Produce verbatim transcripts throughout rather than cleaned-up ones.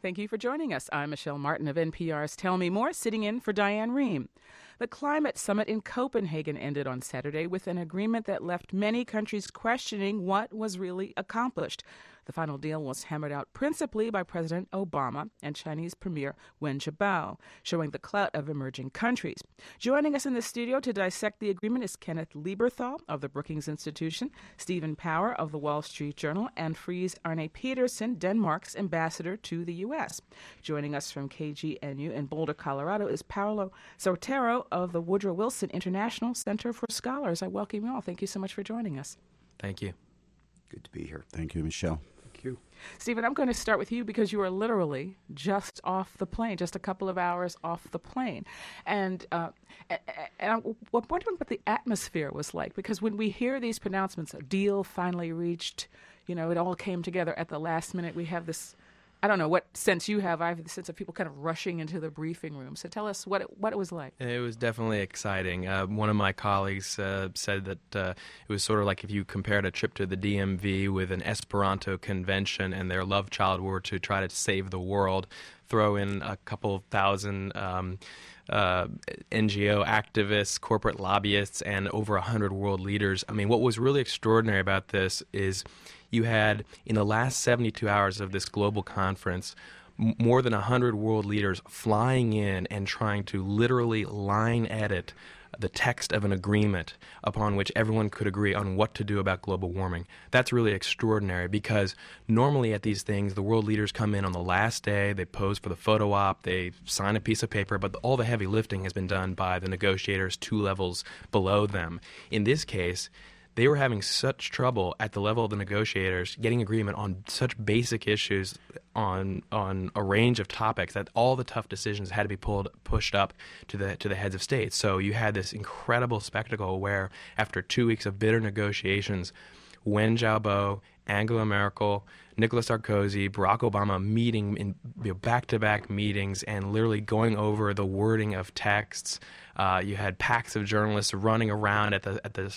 Thank you for joining us. I'm Michelle Martin of N P R's Tell Me More, sitting in for Diane Rehm. The climate summit in Copenhagen ended on Saturday with an agreement that left many countries questioning what was really accomplished. The final deal was hammered out principally by President Obama and Chinese Premier Wen Jiabao, showing the clout of emerging countries. Joining us in the studio to dissect the agreement is Kenneth Lieberthal of the Brookings Institution, Stephen Power of the Wall Street Journal, and Friis Arne Petersen, Denmark's ambassador to the U S. Joining us from K G N U in Boulder, Colorado, is Paolo Sotero of the Woodrow Wilson International Center for Scholars. I welcome you all. Thank you so much for joining us. Thank you. Good to be here. Thank you, Michelle. Thank you. Stephen, I'm going to start with you because you are literally just off the plane, just a couple of hours off the plane. And, uh, and I'm wondering what the atmosphere was like, because when we hear these pronouncements, a deal finally reached, you know, it all came together at the last minute. We have this, I don't know what sense you have. I have the sense of people kind of rushing into the briefing room. So tell us what it, what it was like. It was definitely exciting. Uh, one of my colleagues uh, said that uh, it was sort of like if you compared a trip to the D M V with an Esperanto convention and their love child were to try to save the world, throw in a couple thousand um, uh, N G O activists, corporate lobbyists, and over one hundred world leaders. I mean, what was really extraordinary about this is you had, in the last seventy-two hours of this global conference, m- more than one hundred world leaders flying in and trying to literally line edit the text of an agreement upon which everyone could agree on what to do about global warming. That's really extraordinary because normally at these things, the world leaders come in on the last day, they pose for the photo op, they sign a piece of paper, but all the heavy lifting has been done by the negotiators two levels below them. In this case, they were having such trouble at the level of the negotiators getting agreement on such basic issues on on a range of topics that all the tough decisions had to be pulled pushed up to the to the heads of state. So you had this incredible spectacle where after two weeks of bitter negotiations, Wen Jiabao, Angela Merkel, Nicolas Sarkozy, Barack Obama meeting in you know, back-to-back meetings and literally going over the wording of texts. Uh, you had packs of journalists running around at the at the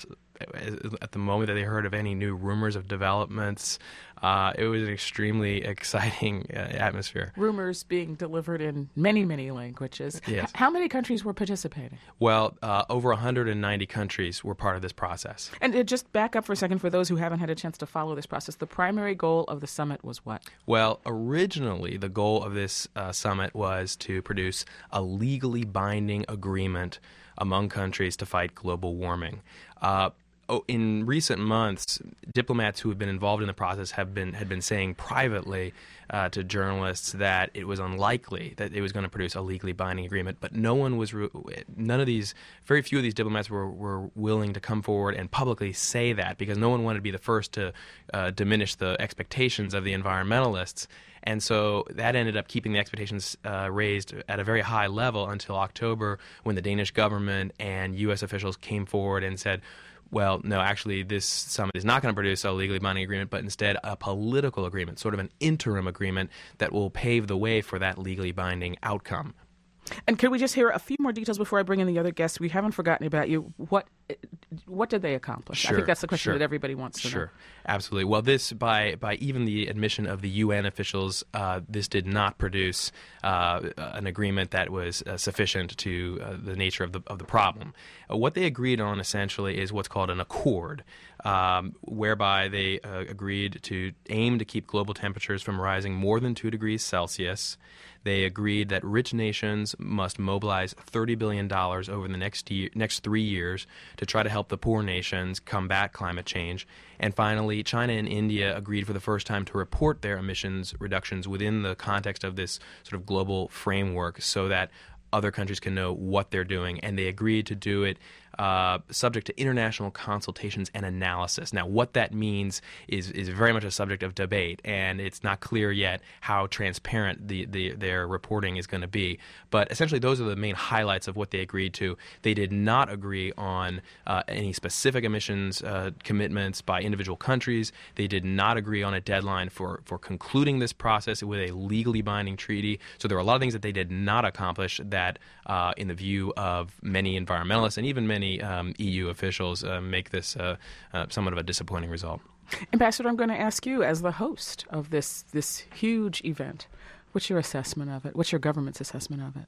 at the moment that they heard of any new rumors of developments. Uh, it was an extremely exciting uh, atmosphere. Rumors being delivered in many, many languages. Yes. H- how many countries were participating? Well, uh, over one hundred ninety countries were part of this process. And uh, just back up for a second for those who haven't had a chance to follow this process. The primary goal of the summit was what? Well, originally the goal of this uh, summit was to produce a legally binding agreement among countries to fight global warming. Uh, Oh, in recent months, diplomats who have been involved in the process have been had been saying privately uh, to journalists that it was unlikely that it was going to produce a legally binding agreement. But no one was, re- none of these, very few of these diplomats were, were willing to come forward and publicly say that because no one wanted to be the first to uh, diminish the expectations of the environmentalists. And so that ended up keeping the expectations uh, raised at a very high level until October when the Danish government and U S officials came forward and said, well, no, actually, this summit is not going to produce a legally binding agreement, but instead a political agreement, sort of an interim agreement that will pave the way for that legally binding outcome. And could we just hear a few more details before I bring in the other guests? We haven't forgotten about you. What what did they accomplish? Sure, I think that's the question sure. that everybody wants to sure. know. Sure, absolutely. Well, this, by by even the admission of the U N officials, uh, this did not produce uh, an agreement that was uh, sufficient to uh, the nature of the of the problem. Uh, what they agreed on essentially is what's called an accord, um, whereby they uh, agreed to aim to keep global temperatures from rising more than two degrees Celsius. They agreed that rich nations must mobilize thirty billion dollars over the next year, next three years to try to help the poor nations combat climate change. And finally, China and India agreed for the first time to report their emissions reductions within the context of this sort of global framework so that other countries can know what they're doing. And they agreed to do it uh, subject to international consultations and analysis. Now, what that means is is very much a subject of debate, and it's not clear yet how transparent the, the their reporting is going to be. But essentially, those are the main highlights of what they agreed to. They did not agree on uh, any specific emissions uh, commitments by individual countries. They did not agree on a deadline for, for concluding this process with a legally binding treaty. So there are a lot of things that they did not accomplish that, uh, in the view of many environmentalists and even many Um, E U officials, uh, make this uh, uh, somewhat of a disappointing result. Ambassador, I'm going to ask you, as the host of this this huge event, What's your assessment of it? What's your government's assessment of it?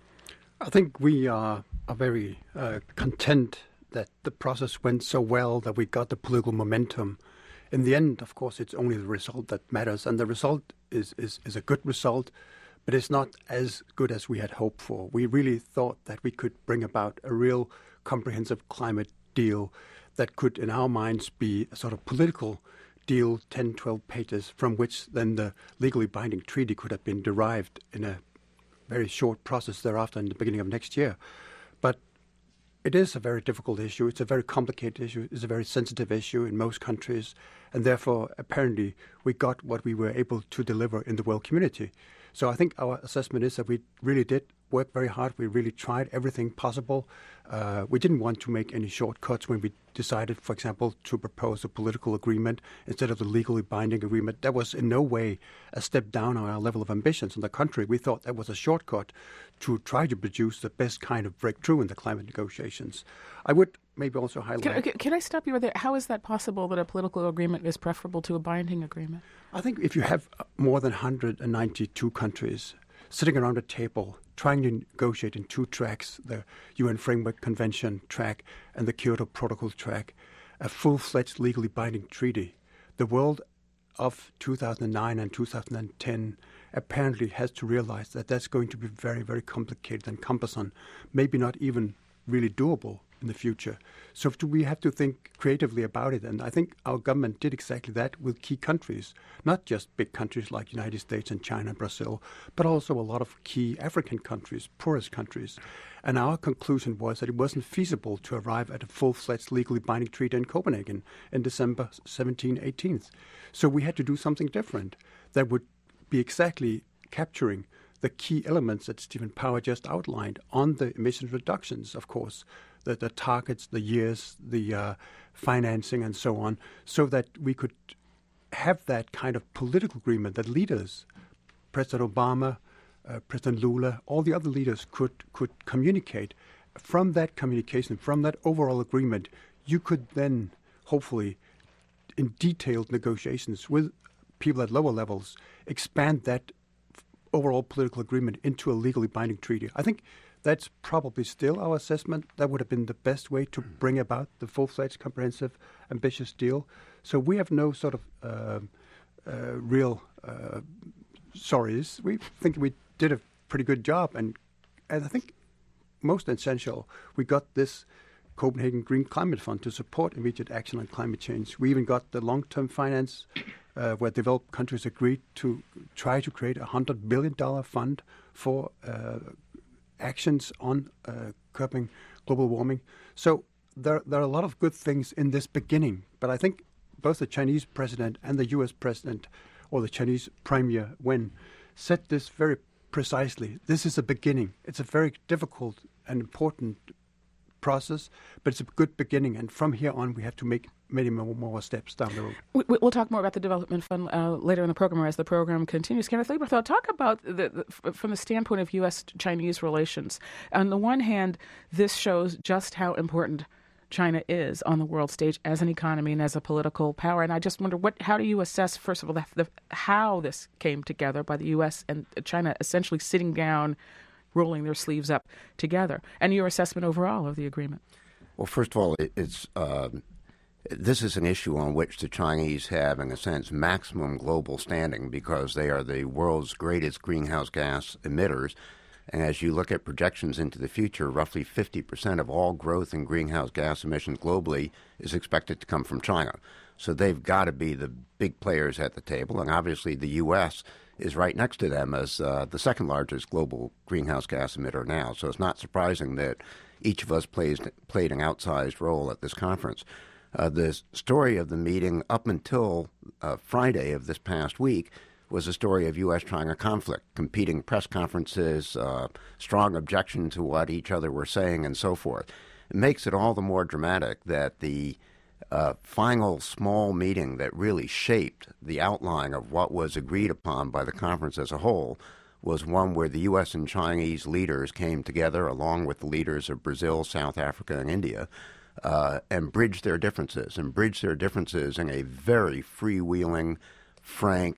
I think we are, are very uh, content that the process went so well, that we got the political momentum. In the end, of course, it's only the result that matters, and the result is, is, is a good result, but it's not as good as we had hoped for. We really thought that we could bring about a real comprehensive climate deal that could, in our minds, be a sort of political deal, ten, twelve pages, from which then the legally binding treaty could have been derived in a very short process thereafter in the beginning of next year. But it is a very difficult issue. It's a very complicated issue. It's a very sensitive issue in most countries. And therefore, apparently, we got what we were able to deliver in the world community. So I think our assessment is that we really did work very hard. We really tried everything possible. Uh, we didn't want to make any shortcuts when we decided, for example, to propose a political agreement instead of the legally binding agreement. That was in no way a step down on our level of ambitions. On the contrary, we thought that was a shortcut to try to produce the best kind of breakthrough in the climate negotiations. I would maybe also highlight... Can, can I stop you right there? How is that possible that a political agreement is preferable to a binding agreement? I think if you have more than one hundred ninety-two countries sitting around a table trying to negotiate in two tracks, the U N Framework Convention track and the Kyoto Protocol track, a full-fledged legally binding treaty, the world of two thousand nine and two thousand ten apparently has to realize that that's going to be very, very complicated and cumbersome, maybe not even really doable in the future. So we have to think creatively about it. And I think our government did exactly that with key countries, not just big countries like United States and China and Brazil, but also a lot of key African countries, poorest countries. And our conclusion was that it wasn't feasible to arrive at a full-fledged legally binding treaty in Copenhagen in December seventeenth, eighteenth. So we had to do something different that would be exactly capturing the key elements that Stephen Power just outlined on the emissions reductions, of course, the, the targets, the years, the uh, financing, and so on, so that we could have that kind of political agreement that leaders, President Obama, uh, President Lula, all the other leaders could, could communicate. From that communication, from that overall agreement, you could then, hopefully, in detailed negotiations with people at lower levels, expand that overall political agreement into a legally binding treaty. I think that's probably still our assessment. That would have been the best way to bring about the full-fledged, comprehensive, ambitious deal. So we have no sort of uh, uh, real uh, sorries. We think we did a pretty good job. And, and I think most essential, we got this Copenhagen Green Climate Fund to support immediate action on climate change. We even got the long-term finance uh, where developed countries agreed to try to create a one hundred billion dollars fund for uh, actions on uh, curbing global warming. So there, there are a lot of good things in this beginning. But I think both the Chinese president and the U S president, or the Chinese premier, Wen, said this very precisely. This is a beginning. It's a very difficult and important process, but it's a good beginning. And from here on, we have to make many more, more steps down the road. We, we'll talk more about the development fund uh, later in the program or as the program continues. Kenneth Lieberthal, talk about the, the, from the standpoint of U S Chinese relations. On the one hand, this shows just how important China is on the world stage as an economy and as a political power. And I just wonder, what, how do you assess, first of all, the, the, how this came together by the U S and China essentially sitting down, rolling their sleeves up together, and your assessment overall of the agreement? Well, first of all, it, it's uh, this is an issue on which the Chinese have, in a sense, maximum global standing because they are the world's greatest greenhouse gas emitters. And as you look at projections into the future, roughly fifty percent of all growth in greenhouse gas emissions globally is expected to come from China. So they've got to be the big players at the table. And obviously the U S is right next to them as uh, the second largest global greenhouse gas emitter now. So it's not surprising that each of us plays, played an outsized role at this conference. Uh, the story of the meeting up until uh, Friday of this past week was a story of U S China conflict, competing press conferences, uh, strong objection to what each other were saying, and so forth. It makes it all the more dramatic that the uh, final small meeting that really shaped the outline of what was agreed upon by the conference as a whole was one where the U S and Chinese leaders came together along with the leaders of Brazil, South Africa, and India, uh, and bridged their differences, and bridged their differences in a very freewheeling, frank,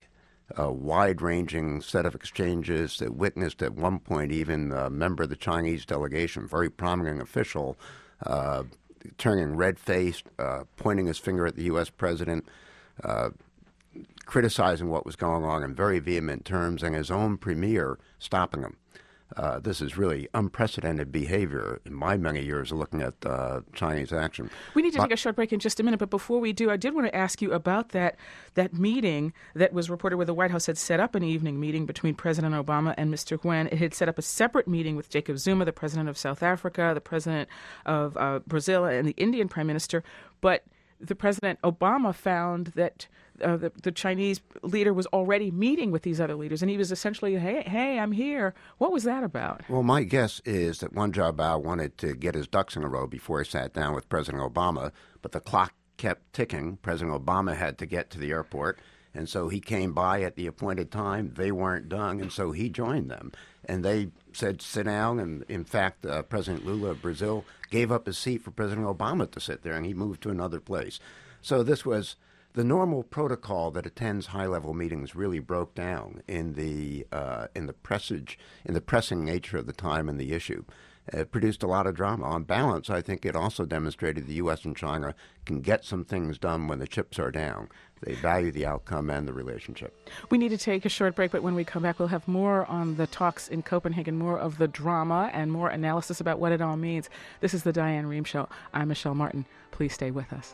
a wide-ranging set of exchanges that witnessed at one point even a member of the Chinese delegation, very prominent official, uh, turning red-faced, uh, pointing his finger at the U S president, uh, criticizing what was going on in very vehement terms, and his own premier stopping him. Uh, this is really unprecedented behavior in my many years of looking at uh, Chinese action. We need to but, take a short break in just a minute, but before we do, I did want to ask you about that that meeting that was reported where the White House had set up an evening meeting between President Obama and Mister Nguyen. It had set up a separate meeting with Jacob Zuma, the president of South Africa, the president of uh, Brazil, and the Indian prime minister, but the President Obama found that uh, the, the Chinese leader was already meeting with these other leaders, and he was essentially, hey, hey, I'm here. What was that about? Well, my guess is that Wen Jiabao wanted to get his ducks in a row before he sat down with President Obama, but the clock kept ticking. President Obama had to get to the airport, and so he came by at the appointed time. They weren't done, and so he joined them. And they said, sit down, and in fact, uh, President Lula of Brazil gave up his seat for President Obama to sit there, and he moved to another place. So this was the normal protocol that attends high-level meetings really broke down in the uh, in the presage, in the pressing nature of the time and the issue. It produced a lot of drama. On balance, I think it also demonstrated the U S and China can get some things done when the chips are down. They value the outcome and the relationship. We need to take a short break, but when we come back, we'll have more on the talks in Copenhagen, more of the drama, and more analysis about what it all means. This is the Diane Rehm Show. I'm Michelle Martin. Please stay with us.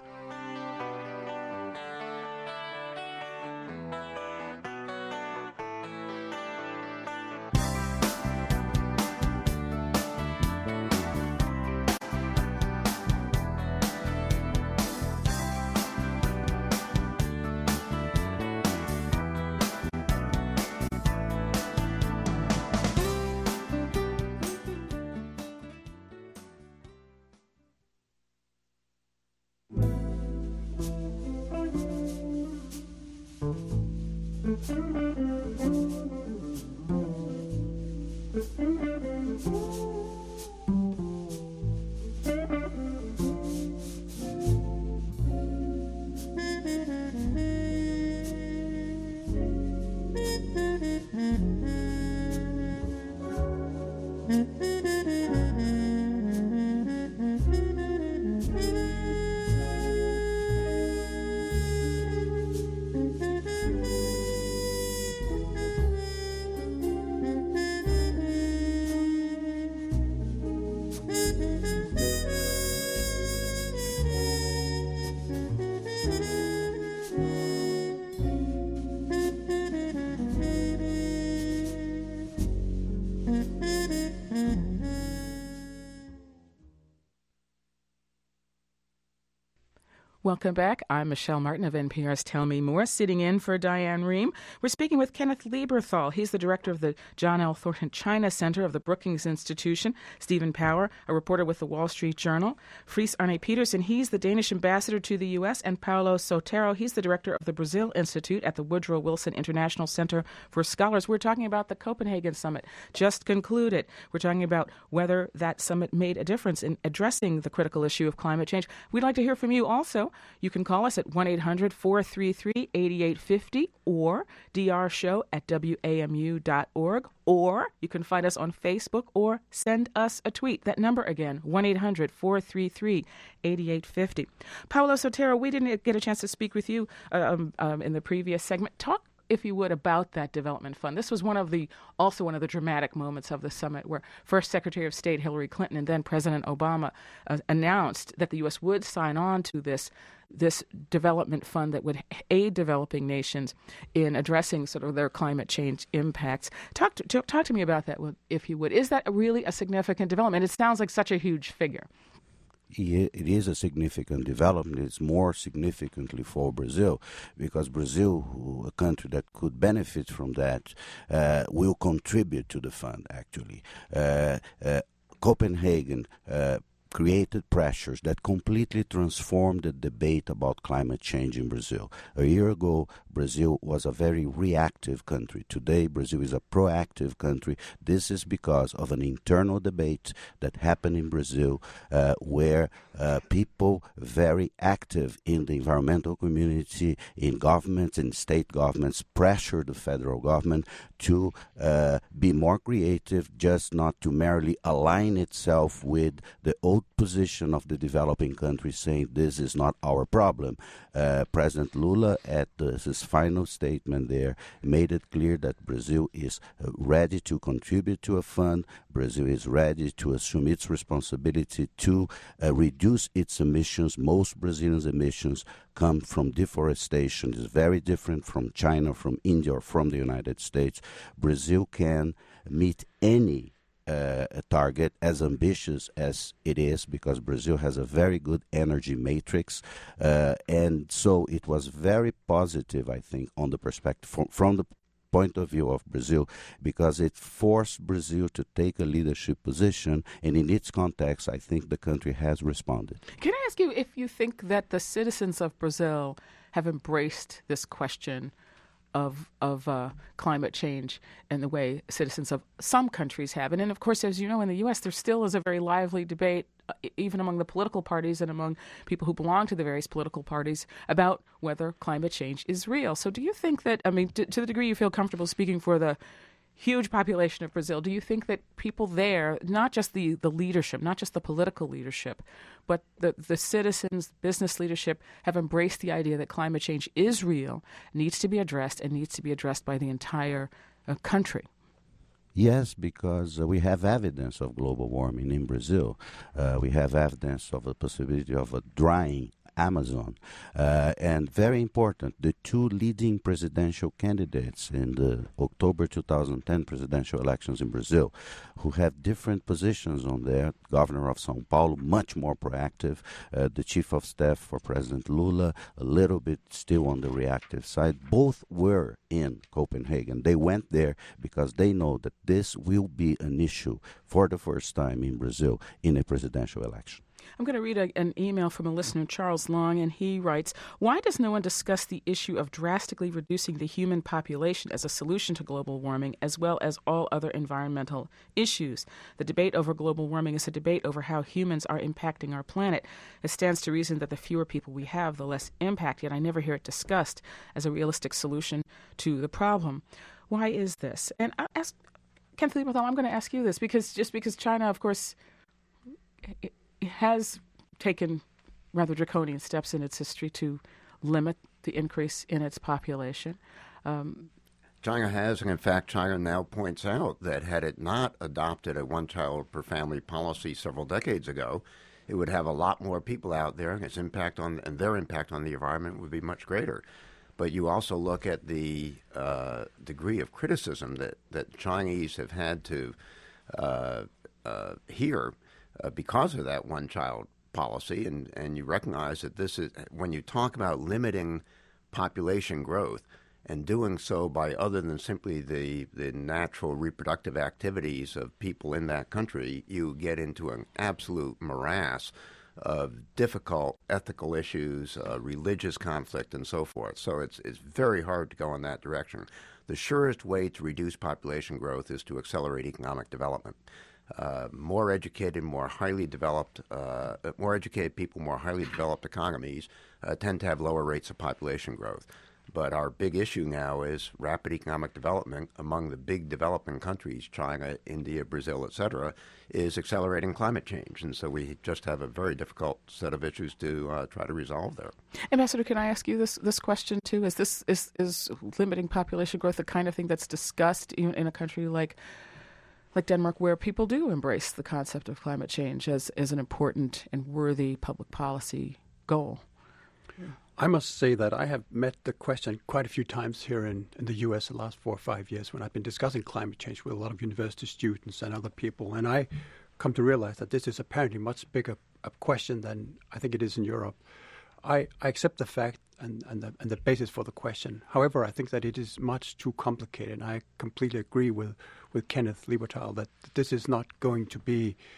Welcome back. I'm Michelle Martin of N P R's Tell Me More, sitting in for Diane Rehm. We're speaking with Kenneth Lieberthal. He's the director of the John L. Thornton China Center of the Brookings Institution. Stephen Power, a reporter with the Wall Street Journal. Friis Arne Peterson, he's the Danish ambassador to the U S. And Paulo Sotero, he's the director of the Brazil Institute at the Woodrow Wilson International Center for Scholars. We're talking about the Copenhagen Summit, just concluded. We're talking about whether that summit made a difference in addressing the critical issue of climate change. We'd like to hear from you also. You can call us at one eight hundred four three three eight eight five zero or drshow at w a m u dot org, or you can find us on Facebook or send us a tweet. That number again, one eight hundred four three three eight eight five zero. Paulo Sotero, we didn't get a chance to speak with you um, um, in the previous segment. Talk, if you would, about that development fund. This was one of the, also one of the dramatic moments of the summit where first Secretary of State Hillary Clinton and then President Obama uh, announced that the U S would sign on to this this development fund that would aid developing nations in addressing sort of their climate change impacts. Talk to, talk to me about that, if you would. Is that really a significant development? It sounds like such a huge figure. It is a significant development. It's more significantly for Brazil, because Brazil, a country that could benefit from that, uh, will contribute to the fund, actually. Uh, uh, Copenhagen uh, created pressures that completely transformed the debate about climate change in Brazil. A year ago, Brazil was a very reactive country. Today, Brazil is a proactive country. This is because of an internal debate that happened in Brazil uh, where uh, people very active in the environmental community, in governments, in state governments, pressure the federal government to uh, be more creative, just not to merely align itself with the old position of the developing countries, saying this is not our problem. Uh, President Lula, at the, his final statement there, made it clear that Brazil is uh, ready to contribute to a fund. Brazil is ready to assume its responsibility to uh, reduce its emissions. Most Brazilians' emissions come from deforestation. It's very different from China, from India, or from the United States. Brazil can meet any Uh, a target as ambitious as it is, because Brazil has a very good energy matrix, uh, and so it was very positive, I think, on the perspective from, from the point of view of Brazil, because it forced Brazil to take a leadership position, and in its context, I think the country has responded. Can I ask you if you think that the citizens of Brazil have embraced this question of of uh, climate change in the way citizens of some countries have? And then, of course, as you know, in the U S, there still is a very lively debate, uh, even among the political parties and among people who belong to the various political parties, about whether climate change is real. So do you think that, I mean, to, to the degree you feel comfortable speaking for the huge population of Brazil, do you think that people there, not just the, the leadership, not just the political leadership, but the, the citizens, business leadership, have embraced the idea that climate change is real, needs to be addressed, and needs to be addressed by the entire uh, country? Yes, because uh, we have evidence of global warming in Brazil. Uh, we have evidence of the possibility of a drying Amazon. Uh, and very important, the two leading presidential candidates in the October two thousand ten presidential elections in Brazil, who have different positions on there. Governor of São Paulo, much more proactive. Uh, the chief of staff for President Lula, a little bit still on the reactive side. Both were in Copenhagen. They went there because they know that this will be an issue for the first time in Brazil in a presidential election. I'm going to read a, an email from a listener, Charles Long, and he writes, why does no one discuss the issue of drastically reducing the human population as a solution to global warming, as well as all other environmental issues? The debate over global warming is a debate over how humans are impacting our planet. It stands to reason that the fewer people we have, the less impact, yet I never hear it discussed as a realistic solution to the problem. Why is this? And I ask, Kenneth Lieberthal, I'm going to ask you this, because just because China, of course, it, has taken rather draconian steps in its history to limit the increase in its population. Um, China has, and in fact, China now points out that had it not adopted a one-child-per-family policy several decades ago, it would have a lot more people out there, and its impact on and their impact on the environment would be much greater. But you also look at the uh, degree of criticism that, that Chinese have had to uh, uh, hear Uh, because of that one-child policy, and, and you recognize that this is, when you talk about limiting population growth and doing so by other than simply the, the natural reproductive activities of people in that country, you get into an absolute morass of difficult ethical issues, uh, religious conflict, and so forth. So it's, it's very hard to go in that direction. The surest way to reduce population growth is to accelerate economic development. Uh, more educated, more highly developed, uh, more educated people, more highly developed economies uh, tend to have lower rates of population growth. But our big issue now is rapid economic development among the big developing countries, China, India, Brazil, et cetera, is accelerating climate change. And so we just have a very difficult set of issues to uh, try to resolve there. Ambassador, can I ask you this this question, too? Is this is, is limiting population growth the kind of thing that's discussed even in a country like like Denmark, where people do embrace the concept of climate change as, as an important and worthy public policy goal? I must say that I have met the question quite a few times here in, in the U S the last four or five years when I've been discussing climate change with a lot of university students and other people. And I come to realize that this is apparently much bigger a question than I think it is in Europe. I, I accept the fact and, and, the, and the basis for the question. However, I think that it is much too complicated. I completely agree with, with Kenneth Lieberthal that this is not going to be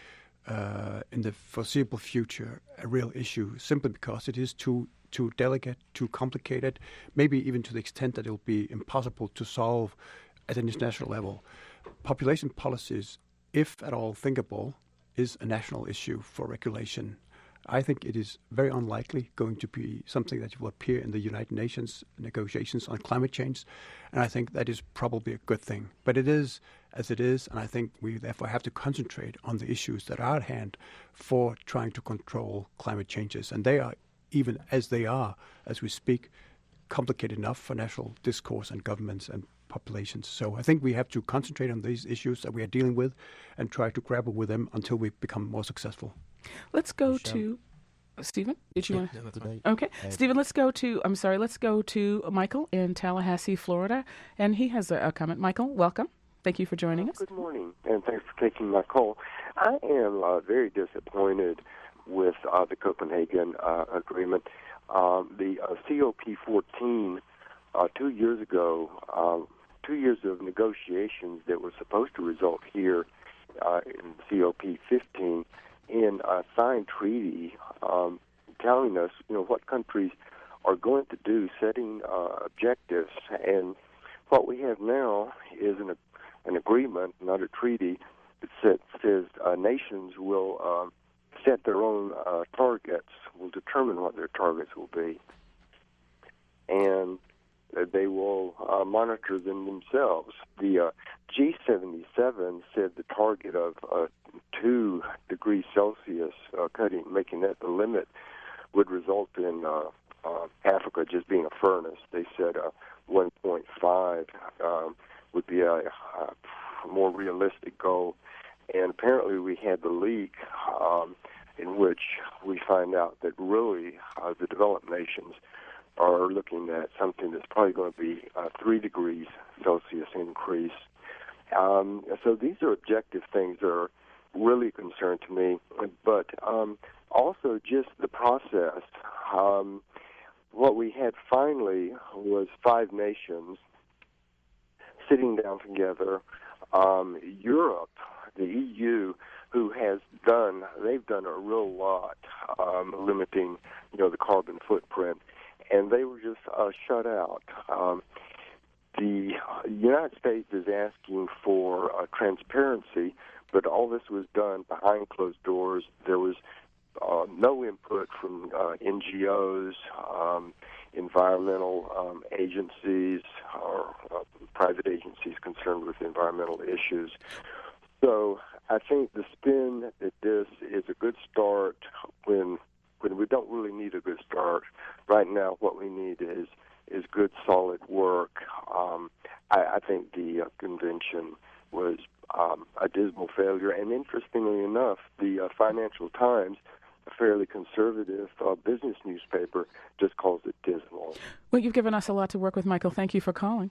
uh, in the foreseeable future a real issue, simply because it is too too delicate, too complicated, maybe even to the extent that it will be impossible to solve at an international level. Population policies, if at all thinkable, is a national issue for regulation. I think it is very unlikely going to be something that will appear in the United Nations negotiations on climate change, and I think that is probably a good thing. But it is as it is, and I think we therefore have to concentrate on the issues that are at hand for trying to control climate changes. And they are, even as they are, as we speak, complicated enough for national discourse and governments and populations. So I think we have to concentrate on these issues that we are dealing with and try to grapple with them until we become more successful. Let's go Michelle. to uh, Stephen. Did you Yeah, want no, that's to? fine. Okay, Uh, Stephen. Let's go to. I'm sorry. Let's go to Michael in Tallahassee, Florida, and he has a, a comment. Michael, welcome. Thank you for joining us. Good morning, and thanks for taking my call. I am uh, very disappointed with uh, the Copenhagen uh, Agreement. Um, the uh, C O P fourteen, uh, two years ago, uh, two years of negotiations that were supposed to result here uh, in C O P fifteen, in a signed treaty um, telling us, you know, what countries are going to do, setting uh, objectives. And what we have now is an an agreement, not a treaty, that says, says uh, nations will uh, set their own uh, targets, will determine what their targets will be, and uh, they will uh, monitor them themselves. The uh, G seventy-seven said the target of uh, two degrees Celsius, uh, cutting, making that the limit, would result in uh, uh, Africa just being a furnace. They said uh, one point five um, would be a, a more realistic goal. And apparently we had the leak um, in which we find out that really uh, the developed nations are looking at something that's probably going to be uh, three degrees Celsius increase. Um, so these are objective things that are really a concern to me. But um, also just the process. Um, what we had finally was five nations sitting down together. Um, Europe, the E U, who has done, they've done a real lot um, limiting, you know, the carbon footprint, and they were just uh, shut out. Um, the United States is asking for uh, transparency, but all this was done behind closed doors. There was uh, no input from uh, N G Os, um, environmental um, agencies, or uh, private agencies concerned with environmental issues. So I think the spin that this is a good start when when we don't really need a good start. Right now, what we need is is good, solid work. Um, I, I think the uh, convention was um, a dismal failure. And interestingly enough, the uh, Financial Times, a fairly conservative uh, business newspaper, just calls it dismal. Well, you've given us a lot to work with, Michael. Thank you for calling.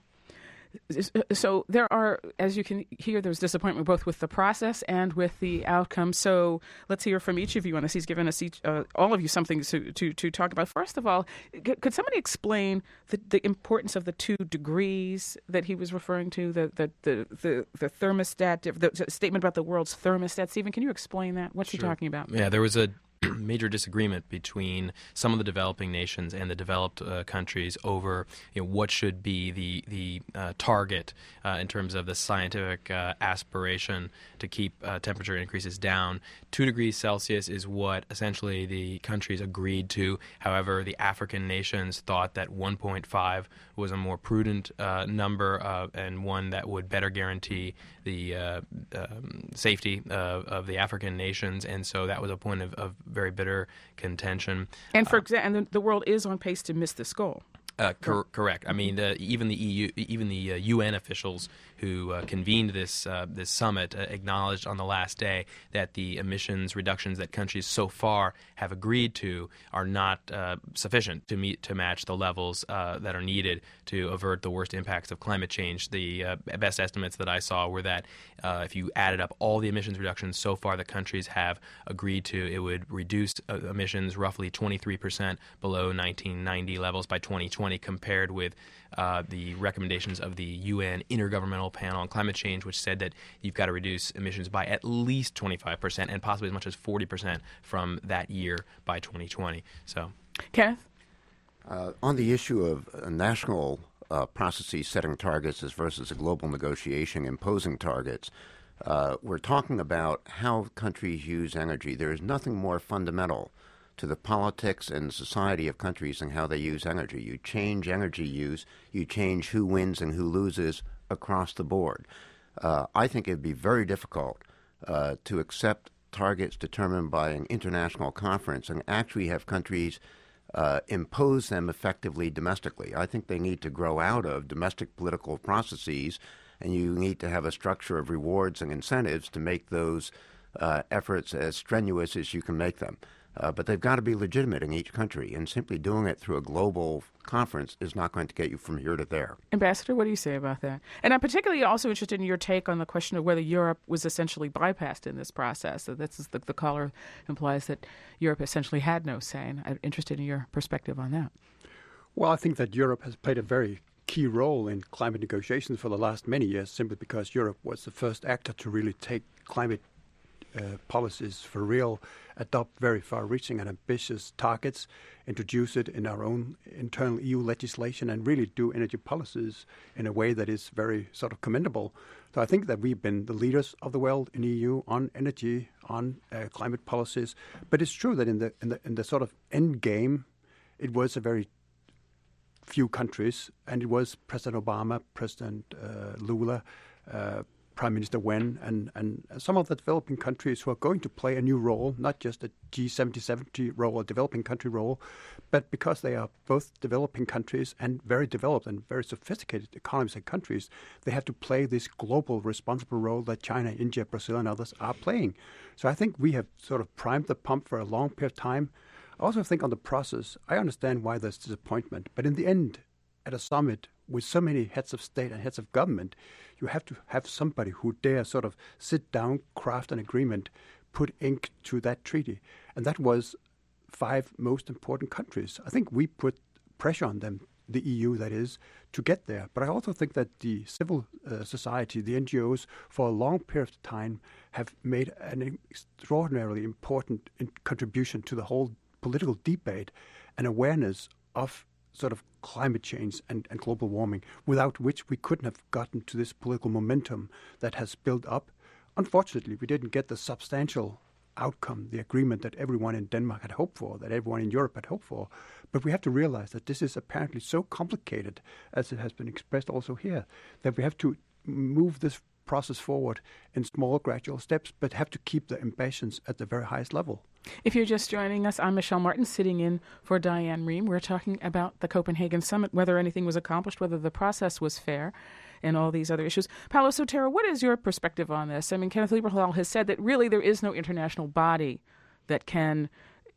So there are, as you can hear, there's disappointment both with the process and with the outcome. So let's hear from each of you on this. He's given us each, uh, all of you something to, to, to talk about. First of all, c- could somebody explain the, the importance of the two degrees that he was referring to, the the the, the, the thermostat, the statement about the world's thermostat? Stephen, can you explain that? What's Sure. he talking about? Yeah, there was a major disagreement between some of the developing nations and the developed uh, countries over, you know, what should be the the uh, target uh, in terms of the scientific uh, aspiration to keep uh, temperature increases down. Two degrees Celsius is what essentially the countries agreed to. However, the African nations thought that one point five was a more prudent uh, number uh, and one that would better guarantee the uh, um, safety of, of the African nations, and so that was a point of, of very bitter contention. And for example, and the, the world is on pace to miss this goal. Uh, cor- correct. I mean, the, even the E U, even the uh, U N officials who uh, convened this uh, this summit uh, acknowledged on the last day that the emissions reductions that countries so far have agreed to are not uh, sufficient to meet to match the levels uh, that are needed to avert the worst impacts of climate change. The uh, best estimates that I saw were that uh, if you added up all the emissions reductions so far that countries have agreed to, it would reduce uh, emissions roughly twenty-three percent below nineteen ninety levels by twenty twenty. twenty compared with uh, the recommendations of the U N Intergovernmental Panel on Climate Change, which said that you've got to reduce emissions by at least twenty-five percent and possibly as much as forty percent from that year by twenty twenty. So, Kenneth? Uh, on the issue of uh, national uh, processes setting targets as versus a global negotiation imposing targets, uh, we're talking about how countries use energy. There is nothing more fundamental to the politics and society of countries than how they use energy. You change energy use, you change who wins and who loses across the board. Uh, I think it would be very difficult uh, to accept targets determined by an international conference and actually have countries Uh, impose them effectively domestically. I think they need to grow out of domestic political processes, and you need to have a structure of rewards and incentives to make those uh, efforts as strenuous as you can make them. Uh, but they've got to be legitimate in each country, and simply doing it through a global conference is not going to get you from here to there. Ambassador, what do you say about that? And I'm particularly also interested in your take on the question of whether Europe was essentially bypassed in this process. So this is the, the caller implies that Europe essentially had no say, and I'm interested in your perspective on that. Well, I think that Europe has played a very key role in climate negotiations for the last many years, simply because Europe was the first actor to really take climate Uh, policies for real, adopt very far-reaching and ambitious targets, introduce it in our own internal E U legislation, and really do energy policies in a way that is very sort of commendable. So I think that we've been the leaders of the world in E U on energy, on uh, climate policies. But it's true that in the, in the in the sort of end game, it was a very few countries, and it was President Obama, President uh, Lula, uh, Prime Minister Wen, and, and some of the developing countries who are going to play a new role, not just a G seventy seventy role, a developing country role, but because they are both developing countries and very developed and very sophisticated economies and countries, they have to play this global responsible role that China, India, Brazil, and others are playing. So I think we have sort of primed the pump for a long period of time. I also think on the process, I understand why there's disappointment, but in the end, at a summit with so many heads of state and heads of government, you have to have somebody who dare sort of sit down, craft an agreement, put ink to that treaty. And that was five most important countries. I think we put pressure on them, the E U that is, to get there. But I also think that the civil uh, society, the N G Os, for a long period of time have made an extraordinarily important in- contribution to the whole political debate and awareness of sort of climate change and, and global warming, without which we couldn't have gotten to this political momentum that has built up. Unfortunately, we didn't get the substantial outcome, the agreement that everyone in Denmark had hoped for, that everyone in Europe had hoped for. But we have to realize that this is apparently so complicated, as it has been expressed also here, that we have to move this process forward in small, gradual steps, but have to keep the ambitions at the very highest level. If you're just joining us, I'm Michelle Martin, sitting in for Diane Rehm. We're talking about the Copenhagen Summit, whether anything was accomplished, whether the process was fair, and all these other issues. Paolo Sotero, what is your perspective on this? I mean, Kenneth Lieberthal has said that really there is no international body that can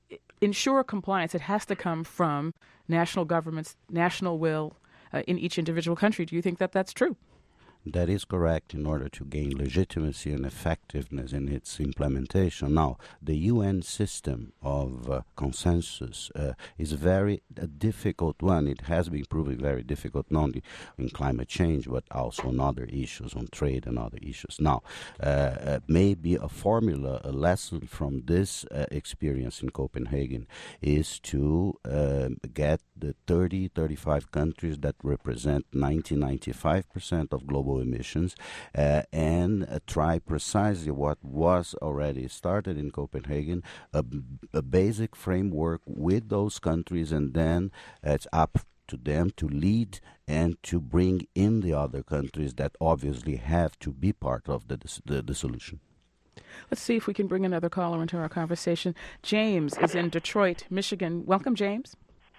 ensure compliance. It has to come from national governments, national will uh, in each individual country. Do you think that that's true? That is correct in order to gain legitimacy and effectiveness in its implementation. Now, the U N system of uh, consensus uh, is very a difficult one. It has been proving very difficult not only in climate change but also on other issues, on trade and other issues. Now, uh, uh, maybe a formula, a lesson from this uh, experience in Copenhagen is to uh, get the thirty, thirty-five countries that represent ninety, ninety-five percent of global emissions uh, and uh, try precisely what was already started in Copenhagen, a, a basic framework with those countries, and then uh, it's up to them to lead and to bring in the other countries that obviously have to be part of the, the, the solution. Let's see if we can bring another caller into our conversation. James is in Detroit, Michigan. Welcome, James.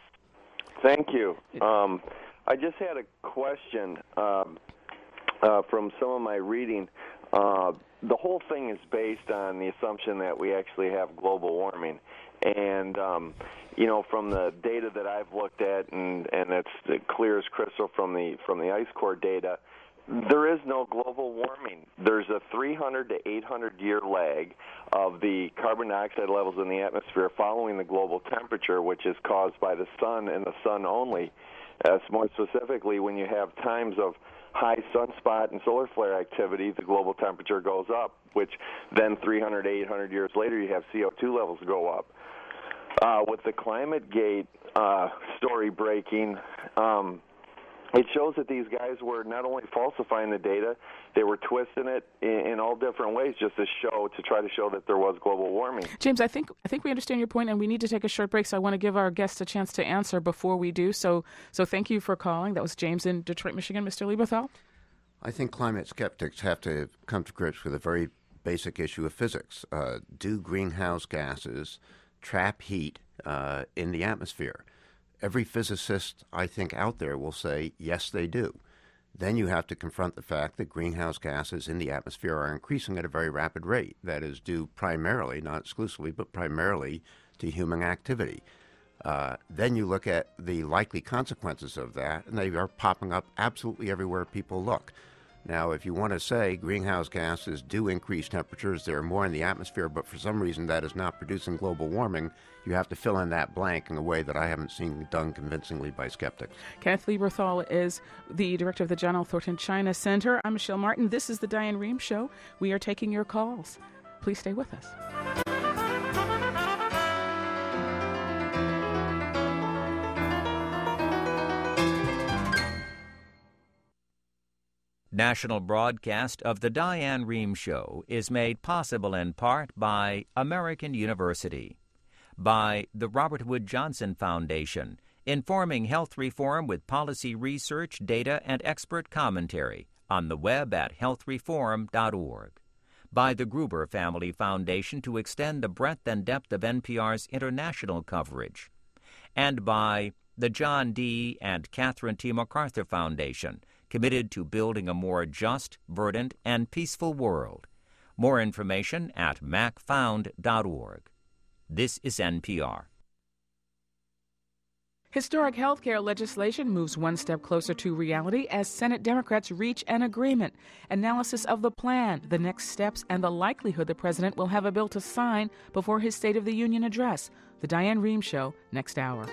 Thank you. Um, I just had a question um, uh, from some of my reading. Uh, the whole thing is based on the assumption that we actually have global warming. And, um, you know, from the data that I've looked at, and, and it's clear as crystal from the, from the ice core data, there is no global warming. There's a three hundred to eight hundred year lag of the carbon dioxide levels in the atmosphere following the global temperature, which is caused by the sun and the sun only. Uh, more specifically, when you have times of high sunspot and solar flare activity, the global temperature goes up, which then three hundred, eight hundred years later, you have C O two levels go up. Uh, with the ClimateGate uh, story breaking, um, it shows that these guys were not only falsifying the data, they were twisting it in, in all different ways just to show, to try to show that there was global warming. James, I think I think we understand your point, and we need to take a short break, so I want to give our guests a chance to answer before we do. So, so thank you for calling. That was James in Detroit, Michigan. Mister Lieberthal? I think climate skeptics have to come to grips with a very basic issue of physics. Uh, do greenhouse gases trap heat uh, in the atmosphere? Every physicist, I think, out there will say, yes, they do. Then you have to confront the fact that greenhouse gases in the atmosphere are increasing at a very rapid rate. That is due primarily, not exclusively, but primarily to human activity. Uh, then you look at the likely consequences of that, and they are popping up absolutely everywhere people look. Now, if you want to say greenhouse gases do increase temperatures, there are more in the atmosphere, but for some reason that is not producing global warming, you have to fill in that blank in a way that I haven't seen done convincingly by skeptics. Kenneth Lieberthal is the director of the John L. Thornton China Center. I'm Michelle Martin. This is the Diane Rehm Show. We are taking your calls. Please stay with us. National broadcast of the Diane Rehm Show is made possible in part by American University, by the Robert Wood Johnson Foundation, informing health reform with policy research, data, and expert commentary on the web at health reform dot org, by the Gruber Family Foundation to extend the breadth and depth of N P R's international coverage, and by the John D. and Catherine T. MacArthur Foundation, committed to building a more just, verdant, and peaceful world. More information at mac found dot org. This is N P R. Historic health care legislation moves one step closer to reality as Senate Democrats reach an agreement. Analysis of the plan, the next steps, and the likelihood the president will have a bill to sign before his State of the Union address. The Diane Rehm Show, next hour.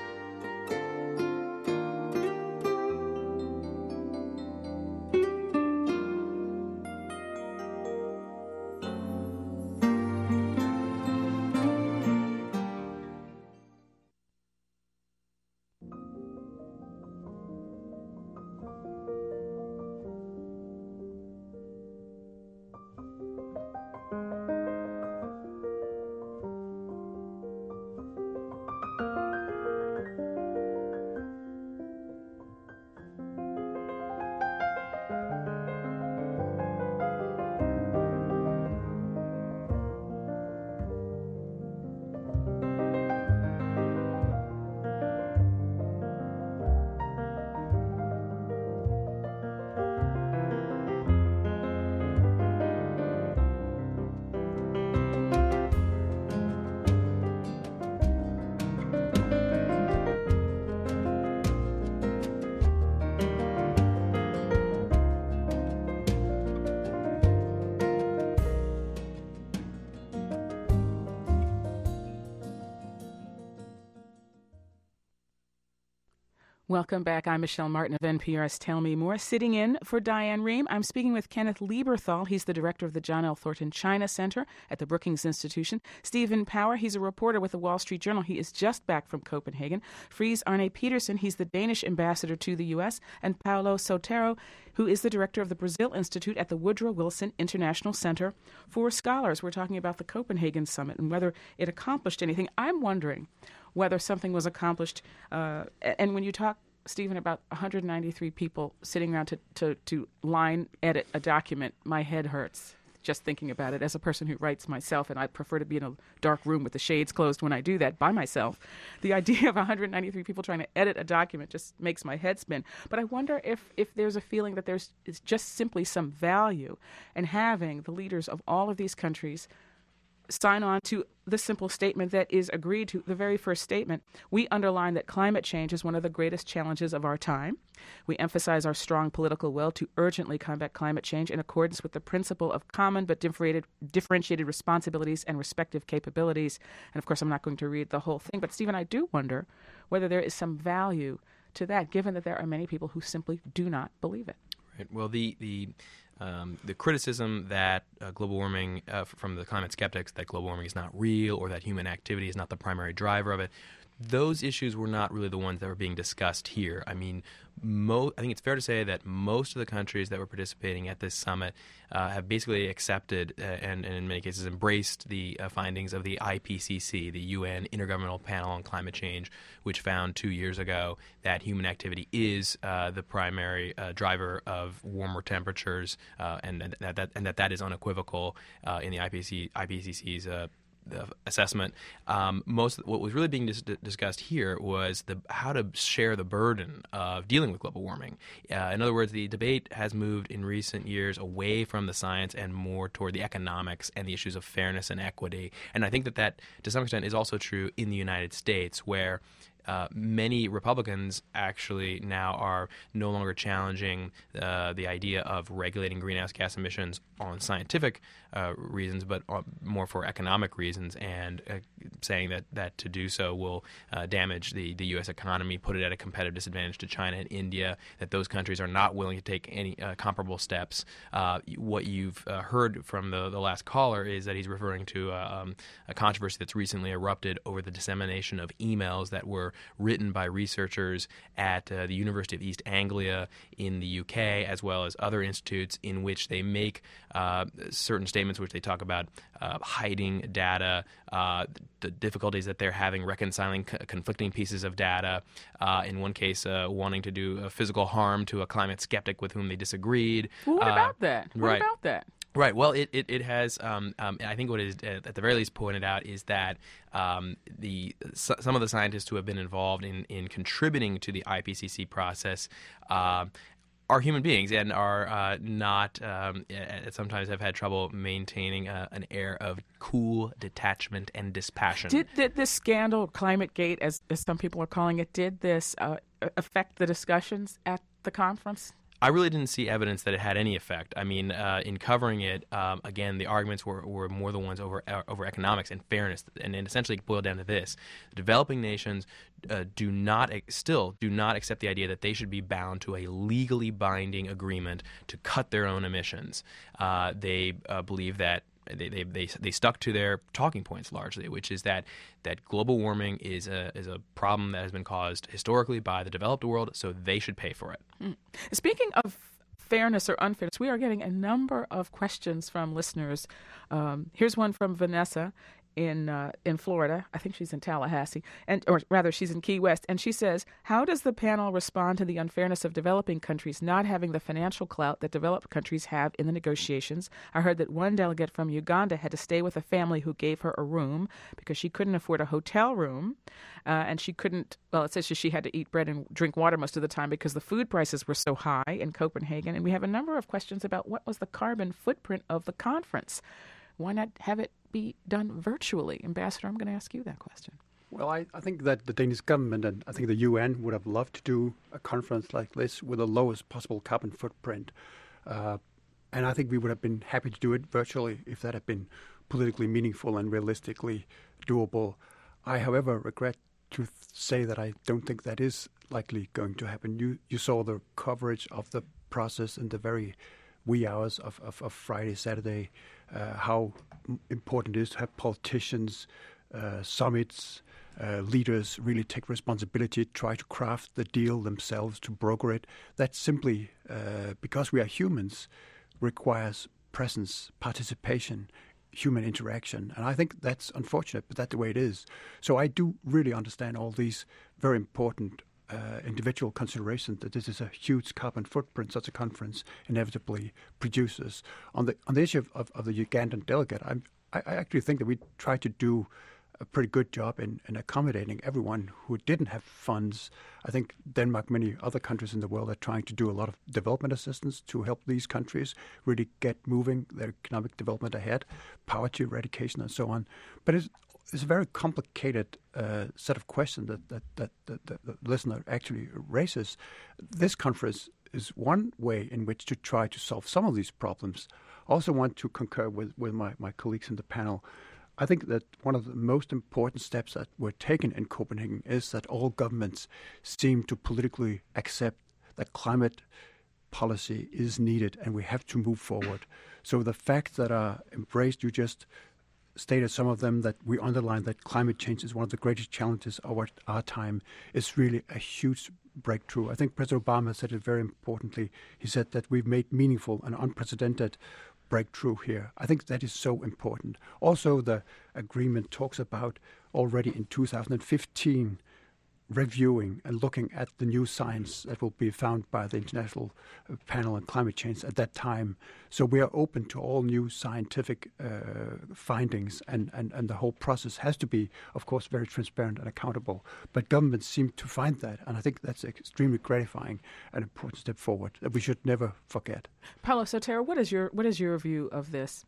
Welcome back. I'm Michelle Martin of N P R's Tell Me More, sitting in for Diane Rehm. I'm speaking with Kenneth Lieberthal. He's the director of the John L. Thornton China Center at the Brookings Institution. Stephen Power, he's a reporter with the Wall Street Journal. He is just back from Copenhagen. Friis Arne Petersen, he's the Danish ambassador to the U S. And Paulo Sotero, who is the director of the Brazil Institute at the Woodrow Wilson International Center for Scholars. We're talking about the Copenhagen Summit and whether it accomplished anything. I'm wondering whether something was accomplished. Uh, and when you talk, Stephen, about one hundred ninety-three people sitting around to, to, to line edit a document, my head hurts just thinking about it as a person who writes myself, and I prefer to be in a dark room with the shades closed when I do that by myself. The idea of one hundred ninety-three people trying to edit a document just makes my head spin. But I wonder if, if there's a feeling that there's is just simply some value in having the leaders of all of these countries sign on to the simple statement that is agreed to, the very first statement. We underline that climate change is one of the greatest challenges of our time. We emphasize our strong political will to urgently combat climate change in accordance with the principle of common but differentiated, differentiated responsibilities and respective capabilities. And of course, I'm not going to read the whole thing, but Stephen, I do wonder whether there is some value to that, given that there are many people who simply do not believe it? Right. Well, the the um, the criticism that uh, global warming uh, from the climate skeptics that global warming is not real or that human activity is not the primary driver of it, those issues were not really the ones that were being discussed here. I mean, mo- I think it's fair to say that most of the countries that were participating at this summit uh, have basically accepted uh, and, and in many cases embraced the uh, findings of the I P C C, the U N Intergovernmental Panel on Climate Change, which found two years ago that human activity is uh, the primary uh, driver of warmer temperatures, uh, and, and, that, that, and that that is unequivocal uh, in the I P C, I P C C's uh, the assessment. Um, most what was really being dis- discussed here was the how to share the burden of dealing with global warming. Uh, in other words, the debate has moved in recent years away from the science and more toward the economics and the issues of fairness and equity. And I think that that, to some extent, is also true in the United States, where Uh, many Republicans actually now are no longer challenging uh, the idea of regulating greenhouse gas emissions on scientific uh, reasons, but uh, more for economic reasons, and uh, saying that, that to do so will uh, damage the, the U S economy, put it at a competitive disadvantage to China and India, that those countries are not willing to take any uh, comparable steps. Uh, what you've uh, heard from the, the last caller is that he's referring to uh, um, a controversy that's recently erupted over the dissemination of emails that were written by researchers at uh, the University of East Anglia in the U K, as well as other institutes, in which they make uh, certain statements which they talk about uh, hiding data, uh, the difficulties that they're having reconciling c- conflicting pieces of data, uh, in one case uh, wanting to do uh, physical harm to a climate skeptic with whom they disagreed. Well, what uh, about that? What right. about that? Right. Well, it, it, it has, um, um, I think what is uh, at the very least pointed out is that um, the s- some of the scientists who have been involved in, in contributing to the I P C C process uh, are human beings and are uh, not, um, uh, sometimes have had trouble maintaining uh, an air of cool detachment and dispassion. Did, did this scandal, ClimateGate, as, as some people are calling it, did this uh, affect the discussions at the conference? I really didn't see evidence that it had any effect. I mean, uh, in covering it, um, again, the arguments were, were more the ones over uh, over economics and fairness, and, and essentially boiled down to this: developing nations uh, do not still do not accept the idea that they should be bound to a legally binding agreement to cut their own emissions. Uh, they uh, believe that. They, they they they stuck to their talking points largely, which is that that global warming is a is a problem that has been caused historically by the developed world, so they should pay for it. Mm. Speaking of fairness or unfairness, we are getting a number of questions from listeners. Um, here's one from Vanessa in uh, in Florida. I think she's in Tallahassee, and or rather she's in Key West, and she says, how does the panel respond to the unfairness of developing countries not having the financial clout that developed countries have in the negotiations? I heard that one delegate from Uganda had to stay with a family who gave her a room because she couldn't afford a hotel room, uh, and she couldn't, well, it says she had to eat bread and drink water most of the time because the food prices were so high in Copenhagen. And we have a number of questions about what was the carbon footprint of the conference. Why not have it be done virtually? Ambassador, I'm going to ask you that question. Well, I, I think that the Danish government and I think the U N would have loved to do a conference like this with the lowest possible carbon footprint. Uh, and I think we would have been happy to do it virtually if that had been politically meaningful and realistically doable. I, however, regret to th- say that I don't think that is likely going to happen. You, you saw the coverage of the process in the very wee hours of, of, of Friday, Saturday, uh, how important it is to have politicians, uh, summits, uh, leaders really take responsibility, try to craft the deal themselves, to broker it. That simply, uh, because we are humans, requires presence, participation, human interaction. And I think that's unfortunate, but that's the way it is. So I do really understand all these very important Uh, individual considerations that this is a huge carbon footprint such a conference inevitably produces. On the on the issue of, of, of the Ugandan delegate, I'm, I, I actually think that we try to do a pretty good job in, in accommodating everyone who didn't have funds. I think Denmark, many other countries in the world are trying to do a lot of development assistance to help these countries really get moving their economic development ahead, poverty eradication and so on. But it's It's a very complicated uh, set of questions that, that, that, that, that the listener actually raises. This conference is one way in which to try to solve some of these problems. I also want to concur with, with my, my colleagues in the panel. I think that one of the most important steps that were taken in Copenhagen is that all governments seem to politically accept that climate policy is needed and we have to move forward. So the facts that are embraced, you just stated some of them, that we underline that climate change is one of the greatest challenges of our, our time, is really a huge breakthrough. I think President Obama said it very importantly. He said that we've made meaningful and unprecedented breakthrough here. I think that is so important. Also, the agreement talks about already in two thousand fifteen reviewing and looking at the new science that will be found by the International Panel on Climate Change at that time. So we are open to all new scientific uh, findings, and, and, and the whole process has to be, of course, very transparent and accountable. But governments seem to find that, and I think that's extremely gratifying and important step forward that we should never forget. Paulo Sotero, what is your what is your view of this?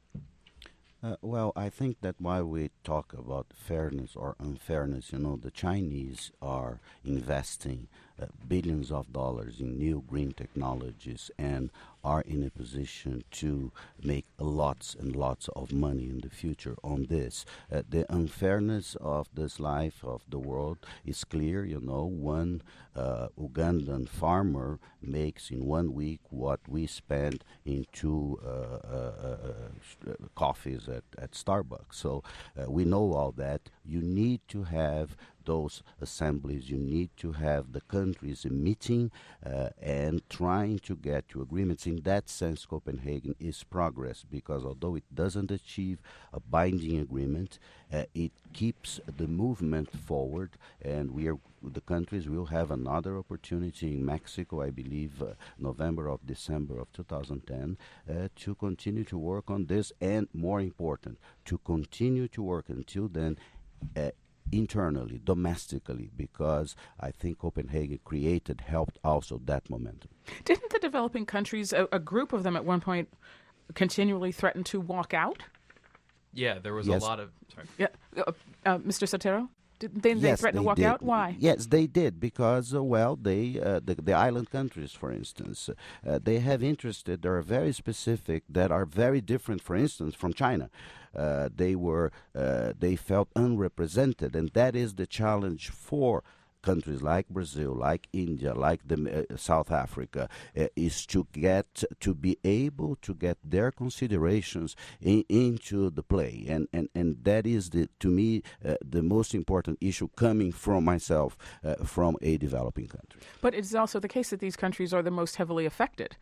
Uh, well, I think that while we talk about fairness or unfairness, you know, the Chinese are investing uh, billions of dollars in new green technologies and are in a position to make lots and lots of money in the future on this. Uh, the unfairness of this life of the world is clear. You know, one uh, Ugandan farmer makes in one week what we spend in two uh, uh, uh, coffees at, at Starbucks. So uh, we know all that. You need to have those assemblies, you need to have the countries meeting uh, and trying to get to agreements. In that sense, Copenhagen is progress, because although it doesn't achieve a binding agreement, uh, it keeps the movement forward, and we are the countries will have another opportunity in Mexico, I believe, uh, November or December of two thousand ten, uh, to continue to work on this, and more important, to continue to work until then uh, internally, domestically, because I think Copenhagen created, helped also that momentum. Didn't the developing countries, a, a group of them at one point, continually threaten to walk out? Yeah, there was Yes. a lot of... Sorry. Yeah, uh, uh, Mister Sotero? Didn't they, they Yes, threaten to they walk did. out? Why? Yes, they did, because, uh, well, they uh, the, the island countries, for instance, uh, they have interests that are very specific, that are very different, for instance, from China. Uh, they were, uh, they felt unrepresented, and that is the challenge for countries like Brazil, like India, like the, uh, South Africa, uh, is to get to be able to get their considerations in, into the play, and, and and that is the to me uh, the most important issue coming from myself, uh, from a developing country. But it's also the case that these countries are the most heavily affected.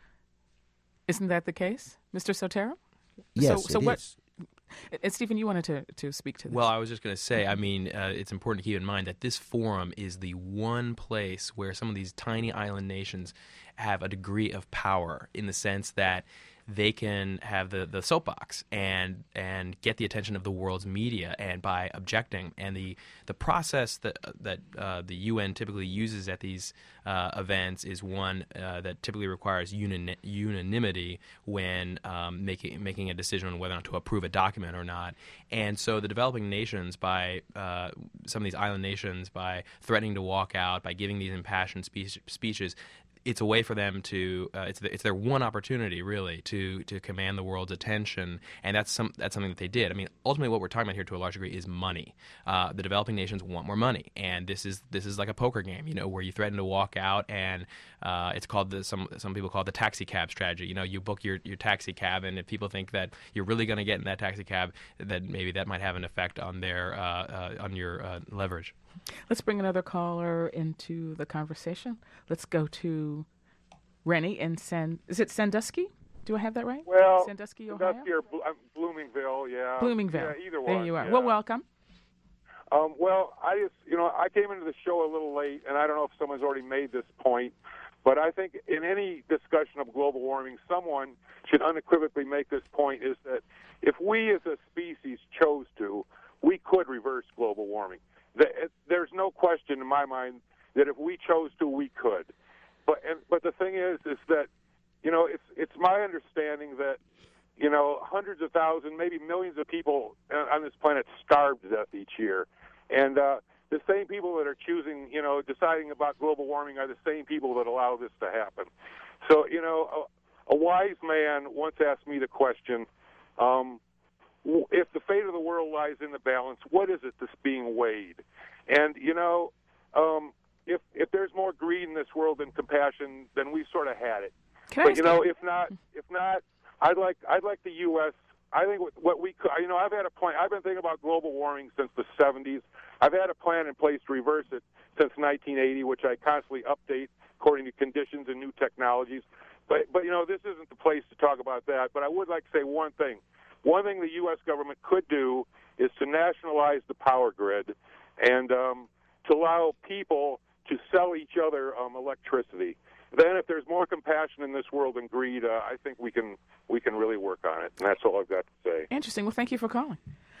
Isn't that the case, Mister Sotero? Yes, so, so it what, is. Uh, Stephen, you wanted to, to speak to this. Well, I was just going to say, I mean, uh, it's important to keep in mind that this forum is the one place where some of these tiny island nations have a degree of power, in the sense that they can have the, the soapbox and and get the attention of the world's media, and by objecting. And the the process that that uh, the U N typically uses at these uh, events is one uh, that typically requires unan- unanimity when um, making making a decision on whether or not to approve a document or not. And so the developing nations, by uh, some of these island nations, by threatening to walk out, by giving these impassioned speech- speeches, it's a way for them to uh, it's the, it's their one opportunity, really, to to command the world's attention, and that's some that's something that they did. I mean, ultimately, what we're talking about here, to a large degree, is money. Uh, the developing nations want more money, and this is this is like a poker game, you know, where you threaten to walk out, and uh, it's called the some some people call it the taxi cab strategy. You know, you book your, your taxi cab, and if people think that you're really going to get in that taxi cab, then maybe that might have an effect on their uh, uh, on your uh, leverage. Let's bring another caller into the conversation. Let's go to Rennie in San. Is it Sandusky? Do I have that right? Well, Sandusky, Ohio. Sandusky or Blo- uh, Bloomingville, yeah. Bloomingville. Yeah, either one. There you are. Yeah. Well, welcome. Um, well, I just, you know, I came into the show a little late, and I don't know if someone's already made this point, but I think in any discussion of global warming, someone should unequivocally make this point, is that if we as a species chose to, we could reverse global warming. There's no question in my mind that if we chose to, we could. But and, but the thing is, is that, you know, it's it's my understanding that, you know, hundreds of thousands, maybe millions of people on this planet starve to death each year, and uh, the same people that are choosing, you know, deciding about global warming are the same people that allow this to happen. So, you know, a, a wise man once asked me the question, um, if the fate of the world lies in the balance, what is it that's being weighed? And, you know, um, if if there's more greed in this world than compassion, then we've sort of had it. Can but, you know, if not, if not, I'd like I'd like the U S I think what, what we could, you know, I've had a plan. I've been thinking about global warming since the seventies. I've had a plan in place to reverse it since nineteen eighty, which I constantly update according to conditions and new technologies. But, but you know, this isn't the place to talk about that. But I would like to say one thing. One thing the U S government could do is to nationalize the power grid and um, to allow people to sell each other um, electricity. Then, if there's more compassion in this world than greed, uh, I think we can we can really work on it. And that's all I've got to say. Interesting. Well, thank you for calling.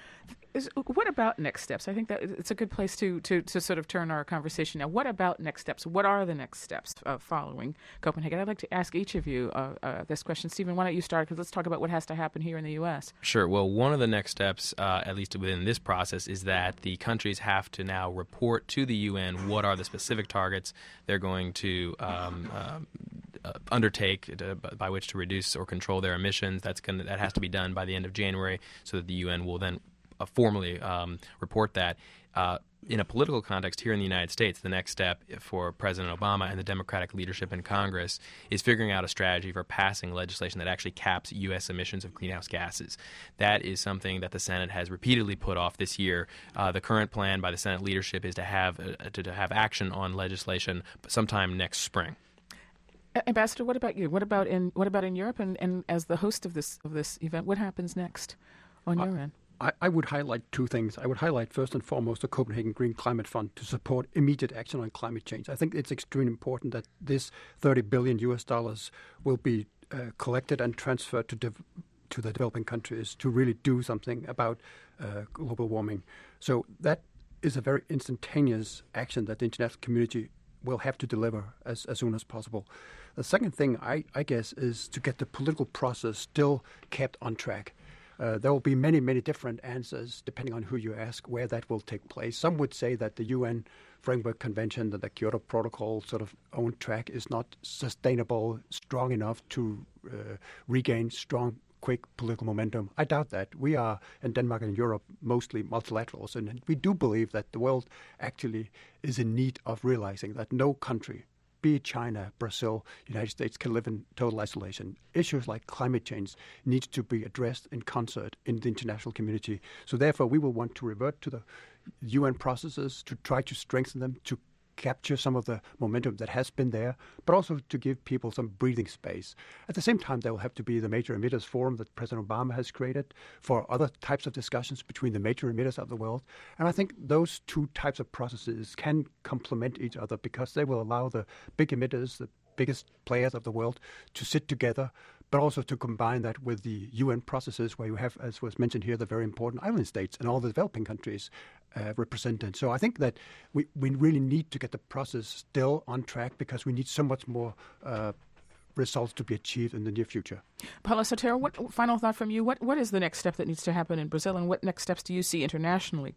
Is, what about next steps? I think that it's a good place to, to, to sort of turn our conversation now. What about next steps? What are the next steps uh, following Copenhagen? I'd like to ask each of you uh, uh, this question. Stephen, why don't you start? Because let's talk about what has to happen here in the U S. Sure. Well, one of the next steps, uh, at least within this process, is that the countries have to now report to the U N what are the specific targets they're going to um, uh, uh, undertake to, by which to reduce or control their emissions. That's gonna, that has to be done by the end of January so that the U N will then Uh, formally um, report that. Uh, in a political context here in the United States, the next step for President Obama and the Democratic leadership in Congress is figuring out a strategy for passing legislation that actually caps U S emissions of greenhouse gases. That is something that the Senate has repeatedly put off this year. Uh, the current plan by the Senate leadership is to have uh, to, to have action on legislation sometime next spring. Ambassador, what about you? What about in what about in Europe? And, and as the host of this of this event, what happens next on uh, your end? I, I would highlight two things. I would highlight first and foremost the Copenhagen Green Climate Fund to support immediate action on climate change. I think it's extremely important that this thirty billion U S dollars will be uh, collected and transferred to dev- to the developing countries to really do something about uh, global warming. So that is a very instantaneous action that the international community will have to deliver as, as soon as possible. The second thing, I, I guess, is to get the political process still kept on track. Uh, there will be many, many different answers depending on who you ask where that will take place. Some would say that the U N Framework Convention, that the Kyoto Protocol sort of own track is not sustainable, strong enough to uh, regain strong, quick political momentum. I doubt that. We are, in Denmark and Europe, mostly multilaterals, and we do believe that the world actually is in need of realizing that no country, be it China, Brazil, United States, can live in total isolation. Issues like climate change need to be addressed in concert in the international community. So therefore, we will want to revert to the U N processes to try to strengthen them, to capture some of the momentum that has been there, but also to give people some breathing space. At the same time, there will have to be the Major Emitters Forum that President Obama has created for other types of discussions between the major emitters of the world. And I think those two types of processes can complement each other because they will allow the big emitters, the biggest players of the world, to sit together, but also to combine that with the U N processes where you have, as was mentioned here, the very important island states and all the developing countries uh, represented. So I think that we, we really need to get the process still on track because we need so much more uh, results to be achieved in the near future. Paulo Sotero, what final thought from you? What What is the next step that needs to happen in Brazil, and what next steps do you see internationally?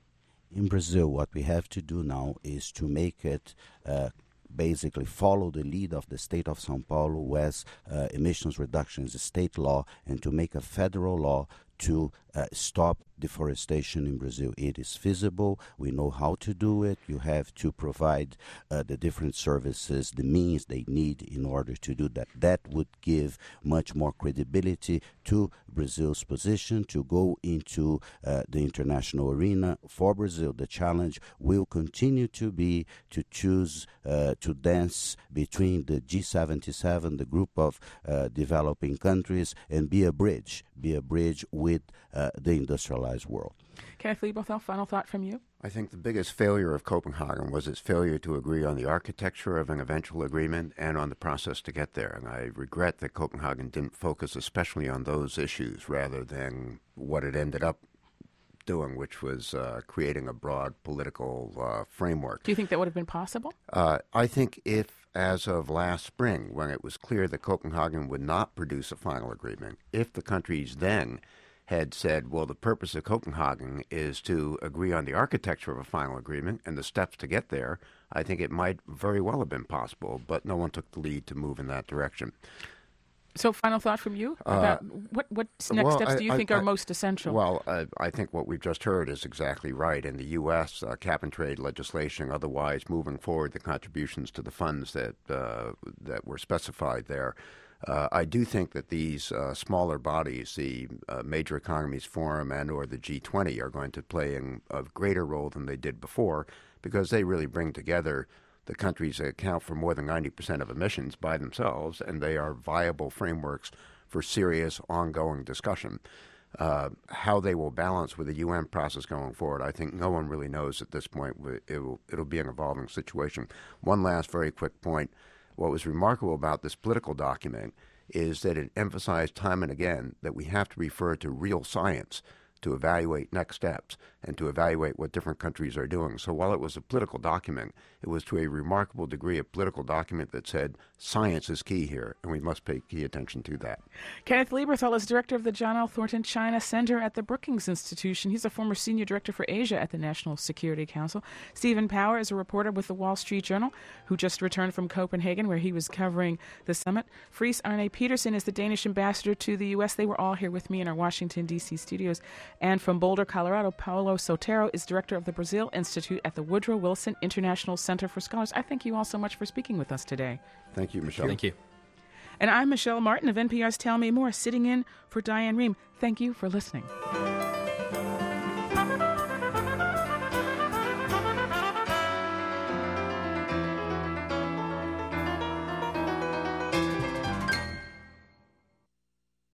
In Brazil, what we have to do now is to make it uh, basically follow the lead of the state of São Paulo, where uh, emissions reduction is a state law, and to make a federal law to uh, stop deforestation in Brazil. It is feasible. We know how to do it. You have to provide uh, the different services, the means they need in order to do that. That would give much more credibility to Brazil's position to go into uh, the international arena. For Brazil, the challenge will continue to be to choose uh, to dance between the G seventy-seven, the group of uh, developing countries, and be a bridge, be a bridge with uh, the industrialized world. Kenneth Liebothel, final thought from you? I think the biggest failure of Copenhagen was its failure to agree on the architecture of an eventual agreement and on the process to get there. And I regret that Copenhagen didn't focus especially on those issues rather than what it ended up doing, which was uh, creating a broad political uh, framework. Do you think that would have been possible? Uh, I think if, as of last spring, when it was clear that Copenhagen would not produce a final agreement, if the countries then had said, well, the purpose of Copenhagen is to agree on the architecture of a final agreement and the steps to get there, I think it might very well have been possible, but no one took the lead to move in that direction. So, final thought from you about uh, what what next well, steps I, do you I, think I, are most essential? Well, I, I think what we've just heard is exactly right. In the U S, uh, cap and trade legislation, otherwise moving forward the contributions to the funds that uh, that were specified there. Uh, I do think that these uh, smaller bodies, the uh, Major Economies Forum and or the G twenty, are going to play in a greater role than they did before, because they really bring together the countries that account for more than ninety percent of emissions by themselves, and they are viable frameworks for serious, ongoing discussion. Uh, how they will balance with the U N process going forward, I think no one really knows at this point. It will, it'll be an evolving situation. One last very quick point. What was remarkable about this political document is that it emphasized time and again that we have to refer to real science to evaluate next steps and to evaluate what different countries are doing. So while it was a political document, it was to a remarkable degree a political document that said science is key here, and we must pay key attention to that. Kenneth Lieberthal is director of the John L. Thornton China Center at the Brookings Institution. He's a former senior director for Asia at the National Security Council. Stephen Power is a reporter with the Wall Street Journal who just returned from Copenhagen, where he was covering the summit. Friis Arne Peterson is the Danish ambassador to the U S. They were all here with me in our Washington, D C studios. And from Boulder, Colorado, Paulo Sotero is director of the Brazil Institute at the Woodrow Wilson International Center for Scholars. I thank you all so much for speaking with us today. Thank you, Michelle. Thank you. And I'm Michelle Martin of N P R's Tell Me More, sitting in for Diane Rehm. Thank you for listening.